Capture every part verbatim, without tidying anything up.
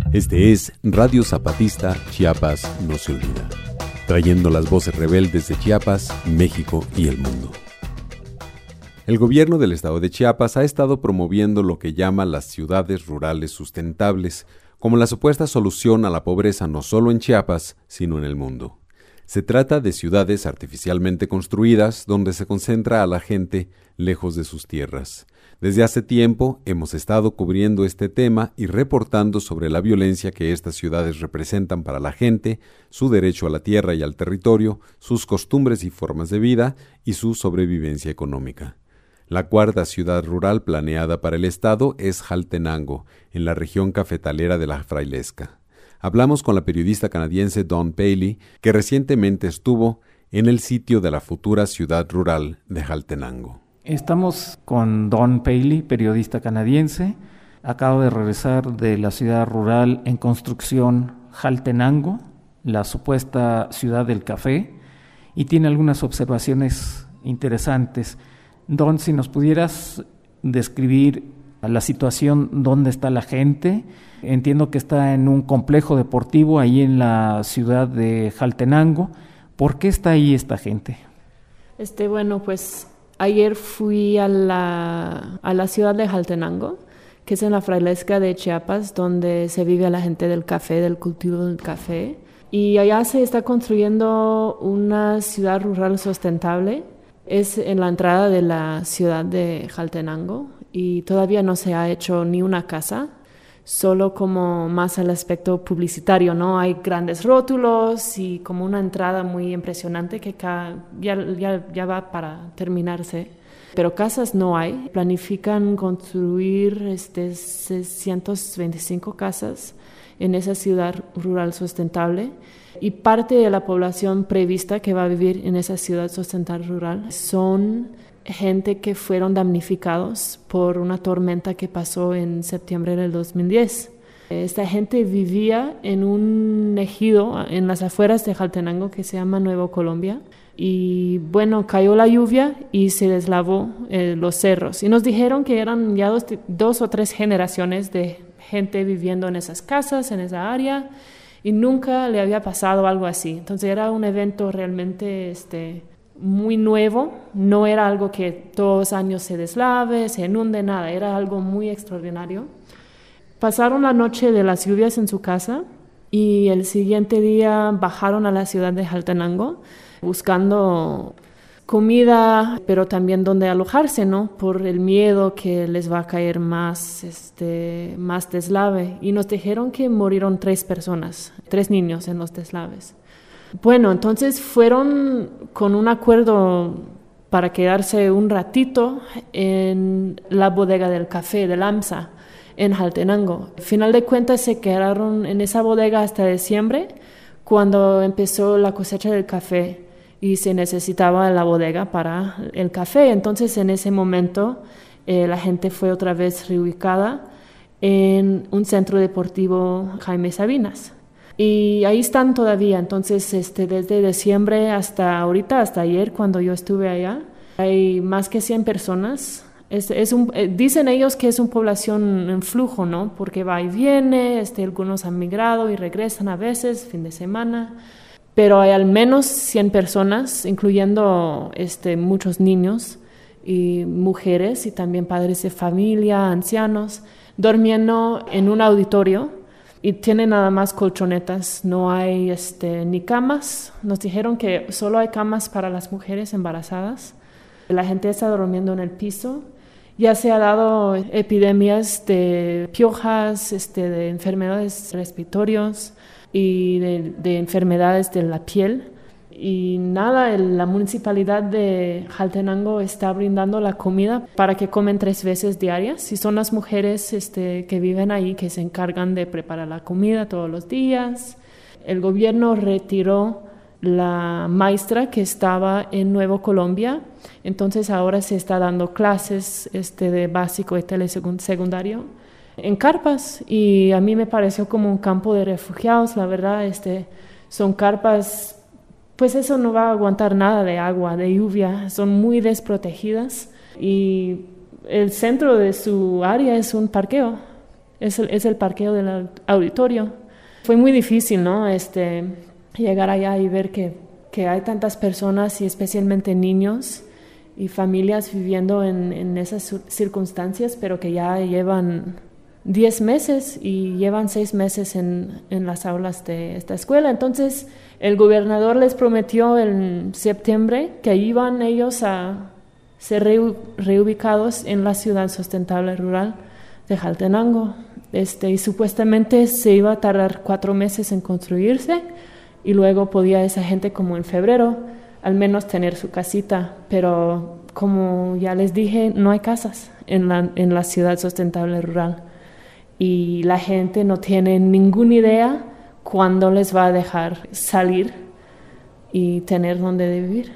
Este es Radio Zapatista, Chiapas no se olvida, trayendo las voces rebeldes de Chiapas, México y el mundo. El gobierno del estado de Chiapas ha estado promoviendo lo que llama las ciudades rurales sustentables, como la supuesta solución a la pobreza no solo en Chiapas, sino en el mundo. Se trata de ciudades artificialmente construidas donde se concentra a la gente lejos de sus tierras. Desde hace tiempo hemos estado cubriendo este tema y reportando sobre la violencia que estas ciudades representan para la gente, su derecho a la tierra y al territorio, sus costumbres y formas de vida y su sobrevivencia económica. La cuarta ciudad rural planeada para el estado es Jaltenango, en la región cafetalera de la Frailesca. Hablamos con la periodista canadiense Dawn Paley, que recientemente estuvo en el sitio de la futura ciudad rural de Jaltenango. Estamos con Dawn Paley, periodista canadiense. Acabo de regresar de la ciudad rural en construcción Jaltenango, la supuesta ciudad del café, y tiene algunas observaciones interesantes. Dawn, si nos pudieras describir la situación, dónde está la gente. Entiendo que está en un complejo deportivo ahí en la ciudad de Jaltenango. ¿Por qué está ahí esta gente? Este, bueno, pues ayer fui a la, a la ciudad de Jaltenango, que es en la Frailesca de Chiapas, donde se vive la gente del café, del cultivo del café. Y allá se está construyendo una ciudad rural sustentable. Es en la entrada de la ciudad de Jaltenango y todavía no se ha hecho ni una casa, solo como más al aspecto publicitario, ¿no? Hay grandes rótulos y como una entrada muy impresionante que ya, ya, ya va para terminarse. Pero casas no hay. Planifican construir este, seiscientas veinticinco casas en esa ciudad rural sustentable. Y parte de la población prevista que va a vivir en esa ciudad sustentable rural son gente que fueron damnificados por una tormenta que pasó en septiembre del dos mil diez. Esta gente vivía en un ejido en las afueras de Jaltenango que se llama Nuevo Colombia. Y bueno, cayó la lluvia y se deslavó eh, los cerros. Y nos dijeron que eran ya dos, dos o tres generaciones de gente viviendo en esas casas, en esa área. Y nunca le había pasado algo así. Entonces era un evento realmente este, muy nuevo. No era algo que todos los años se deslave, se inunde, nada. Era algo muy extraordinario. Pasaron la noche de las lluvias en su casa y el siguiente día bajaron a la ciudad de Jaltenango buscando comida, pero también donde alojarse, ¿no? Por el miedo que les va a caer más, este, más deslave. Y nos dijeron que murieron tres personas, tres niños en los deslaves. Bueno, entonces fueron con un acuerdo para quedarse un ratito en la bodega del café del AMSA en Jaltenango. Al final de cuentas se quedaron en esa bodega hasta diciembre, cuando empezó la cosecha del café y se necesitaba la bodega para el café. Entonces, en ese momento, eh, la gente fue otra vez reubicada en un centro deportivo Jaime Sabinas. Y ahí están todavía. Entonces, este, desde diciembre hasta ahorita, hasta ayer, cuando yo estuve allá, hay más que cien personas. Es, es un, eh, dicen ellos que es una población en flujo, ¿no? Porque va y viene, este, algunos han migrado y regresan a veces, fin de semana. Pero hay al menos cien personas, incluyendo este, muchos niños y mujeres y también padres de familia, ancianos, durmiendo en un auditorio y tienen nada más colchonetas, no hay este, ni camas. Nos dijeron que solo hay camas para las mujeres embarazadas. La gente está durmiendo en el piso. Ya se ha dado epidemias de piojas, este, de enfermedades respiratorias y de, de enfermedades de la piel. Y nada, el, la municipalidad de Jaltenango está brindando la comida para que comen tres veces diarias. Y son las mujeres este, que viven ahí que se encargan de preparar la comida todos los días. El gobierno retiró la maestra que estaba en Nuevo Colombia, entonces ahora se está dando clases este, de básico y telesecundario en carpas, y a mí me pareció como un campo de refugiados, la verdad. Este, son carpas, pues eso no va a aguantar nada de agua, de lluvia, son muy desprotegidas y el centro de su área es un parqueo. es el, es el parqueo del auditorio. Fue muy difícil, ¿no? Este, llegar allá y ver que, que hay tantas personas y especialmente niños y familias viviendo en, en esas circunstancias, pero que ya llevan diez meses y llevan seis meses en, en las aulas de esta escuela. Entonces, el gobernador les prometió en septiembre que iban ellos a ser re, reubicados en la ciudad sustentable rural de Jaltenango. Este, y supuestamente se iba a tardar cuatro meses en construirse y luego podía esa gente, como en febrero, al menos tener su casita. Pero como ya les dije, no hay casas en la, en la ciudad sustentable rural. Y la gente no tiene ninguna idea cuándo les va a dejar salir y tener donde vivir.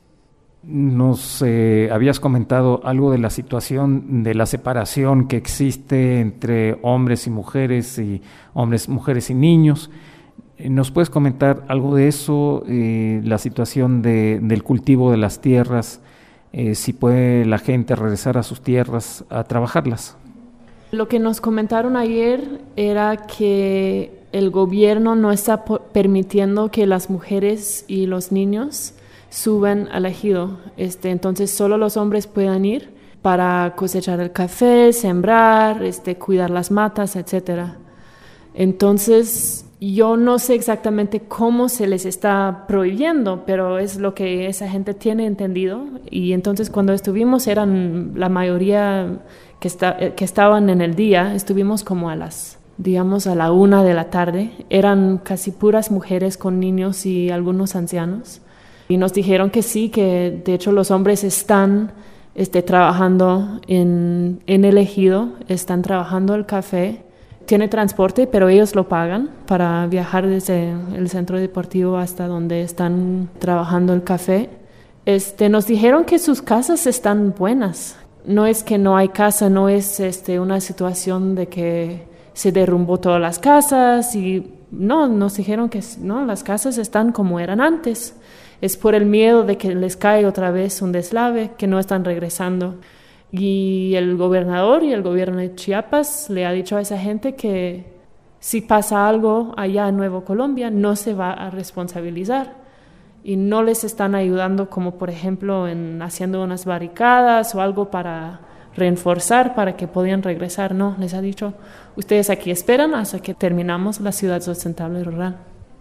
Nos eh, habías comentado algo de la situación de la separación que existe entre hombres y mujeres y hombres, mujeres y niños. ¿Nos puedes comentar algo de eso, eh, la situación de, del cultivo de las tierras, eh, si puede la gente regresar a sus tierras a trabajarlas? Lo que nos comentaron ayer era que el gobierno no está permitiendo que las mujeres y los niños suban al ejido. Este, entonces solo los hombres puedan ir para cosechar el café, sembrar, este, cuidar las matas, etcétera. Entonces yo no sé exactamente cómo se les está prohibiendo, pero es lo que esa gente tiene entendido. Y entonces cuando estuvimos eran la mayoría que, está, que estaban en el día, estuvimos como a las, digamos, a la una de la tarde. Eran casi puras mujeres con niños y algunos ancianos. Y nos dijeron que sí, que de hecho los hombres están este, trabajando en, en el ejido, están trabajando el café. Tiene transporte, pero ellos lo pagan para viajar desde el centro deportivo hasta donde están trabajando el café. Este, nos dijeron que sus casas están buenas. No es que no hay casa, no es este, una situación de que se derrumbó todas las casas. Y no, nos dijeron que no, las casas están como eran antes. Es por el miedo de que les cae otra vez un deslave, que no están regresando. Y el gobernador y el gobierno de Chiapas le ha dicho a esa gente que si pasa algo allá en Nueva Colombia no se va a responsabilizar y no les están ayudando, como por ejemplo en haciendo unas barricadas o algo para reforzar para que puedan regresar. No, les ha dicho, ustedes aquí esperan hasta que terminamos la ciudad sustentable rural.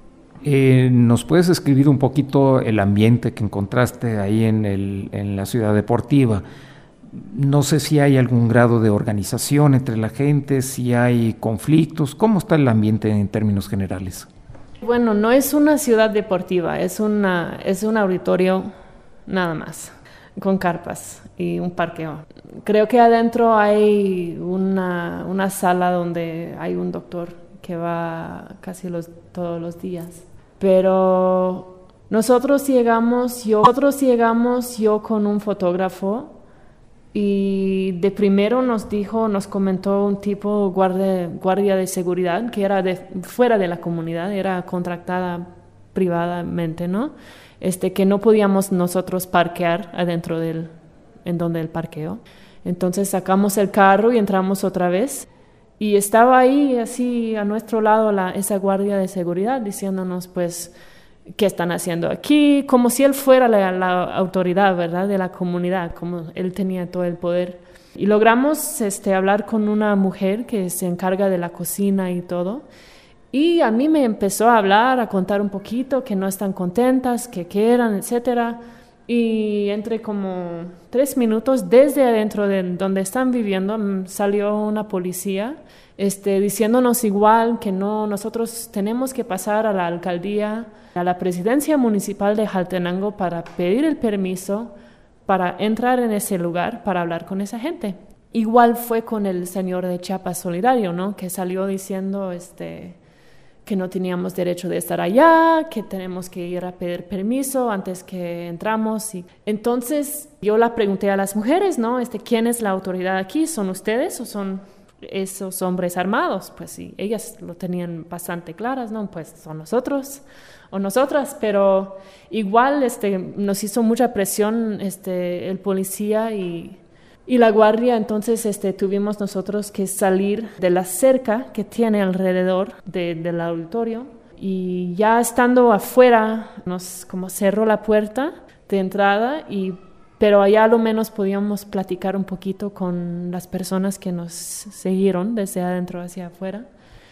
Eh, ¿Nos puedes escribir un poquito el ambiente que encontraste ahí en, el, en la ciudad deportiva? No sé si hay algún grado de organización entre la gente, si hay conflictos. ¿Cómo está el ambiente en términos generales? Bueno, no es una ciudad deportiva, es, una, es un auditorio nada más, con carpas y un parqueo. Creo que adentro hay una, una sala donde hay un doctor que va casi los, todos los días. Pero nosotros llegamos, yo, nosotros llegamos yo con un fotógrafo. Y de primero nos dijo, nos comentó un tipo guardia, guardia de seguridad que era de fuera de la comunidad, era contratada privadamente, ¿no? Este, que no podíamos nosotros parquear adentro del, en donde el parqueo. Entonces sacamos el carro y entramos otra vez. Y estaba ahí así a nuestro lado la, esa guardia de seguridad diciéndonos, pues, ¿qué están haciendo aquí? Como si él fuera la, la autoridad, ¿verdad?, de la comunidad, como él tenía todo el poder. Y logramos este, hablar con una mujer que se encarga de la cocina y todo. Y a mí me empezó a hablar, a contar un poquito que no están contentas, que quieran, etcétera. Y entre como tres minutos, desde adentro de donde están viviendo, salió una policía este, diciéndonos igual que no, nosotros tenemos que pasar a la alcaldía, a la presidencia municipal de Jaltenango para pedir el permiso para entrar en ese lugar, para hablar con esa gente. Igual fue con el señor de Chiapas Solidario, ¿no?, que salió diciendo este, que no teníamos derecho de estar allá, que tenemos que ir a pedir permiso antes que entramos. Y entonces yo la pregunté a las mujeres, ¿no?, este, ¿quién es la autoridad aquí? ¿Son ustedes o son esos hombres armados? Pues sí, ellas lo tenían bastante claras, ¿no? Pues son nosotros o nosotras, pero igual este, nos hizo mucha presión este, el policía y, Y la guardia, entonces este, tuvimos nosotros que salir de la cerca que tiene alrededor de, del auditorio. Y ya estando afuera, nos como cerró la puerta de entrada, y, pero allá a lo menos podíamos platicar un poquito con las personas que nos siguieron desde adentro hacia afuera.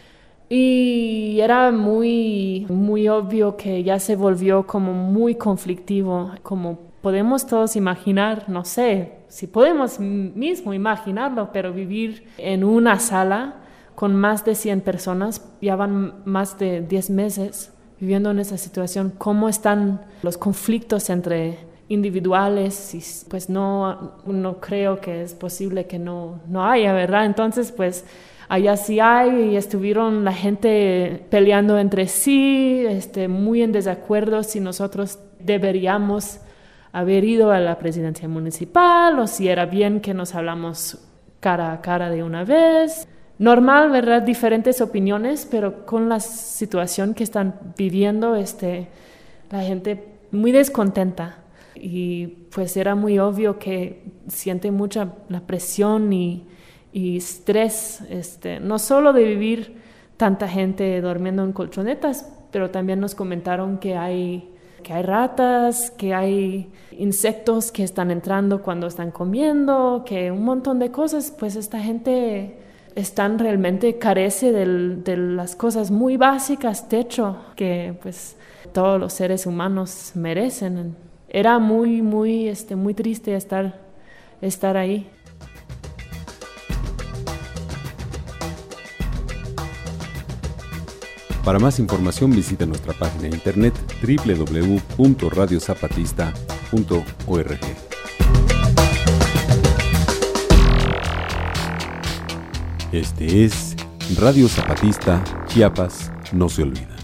Y era muy, muy obvio que ya se volvió como muy conflictivo, como podemos todos imaginar, no sé, si podemos mismo imaginarlo, pero vivir en una sala con más de cien personas, ya van más de diez meses viviendo en esa situación, cómo están los conflictos entre individuales, y pues no, no creo que es posible que no, no haya, ¿verdad? Entonces, pues allá sí hay, y estuvieron la gente peleando entre sí, este, muy en desacuerdo si nosotros deberíamos haber ido a la presidencia municipal o si era bien que nos hablamos cara a cara de una vez. Normal, ¿verdad? Diferentes opiniones, pero con la situación que están viviendo, este, la gente muy descontenta. Y pues era muy obvio que siente mucha la presión y, y estrés, este, no solo de vivir tanta gente durmiendo en colchonetas, pero también nos comentaron que hay, que hay ratas, que hay insectos que están entrando cuando están comiendo, que un montón de cosas. Pues esta gente están realmente carece del, de las cosas muy básicas, techo, que pues todos los seres humanos merecen. Era muy, muy, este, muy triste estar, estar ahí. Para más información visita nuestra página de internet doble u doble u doble u punto radio zapatista punto org. Este es Radio Zapatista, Chiapas no se olvida.